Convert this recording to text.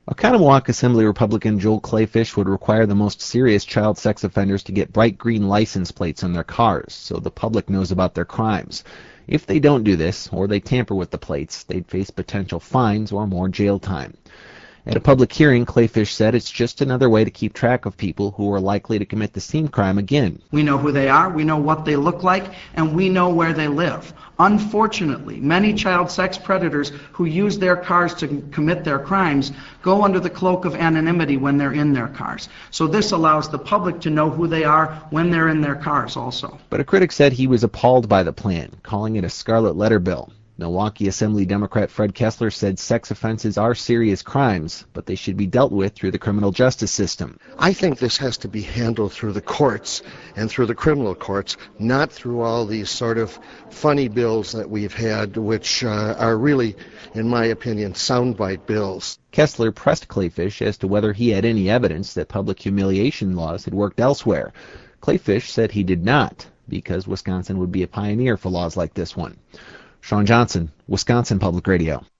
Oconomowoc Assembly Republican Joel Clayfish would require the most serious child sex offenders to get bright green license plates on their cars so the public knows about their crimes. If they don't do this, or they tamper with the plates, they'd face potential fines or more jail time. At a public hearing, Clayfish said it's just another way to keep track of people who are likely to commit the same crime again. We know who they are, we know what they look like, and we know where they live. Unfortunately, many child sex predators who use their cars to commit their crimes go under the cloak of anonymity when they're in their cars. So this allows the public to know who they are when they're in their cars also. But a critic said he was appalled by the plan, calling it a scarlet letter bill. Milwaukee Assembly Democrat Fred Kessler said sex offenses are serious crimes, but they should be dealt with through the criminal justice system. I think this has to be handled through the courts and through the criminal courts, not through all these sort of funny bills that we've had, which are really, in my opinion, soundbite bills. Kessler pressed Clayfish as to whether he had any evidence that public humiliation laws had worked elsewhere. Clayfish said he did not, because Wisconsin would be a pioneer for laws like this one. Sean Johnson, Wisconsin Public Radio.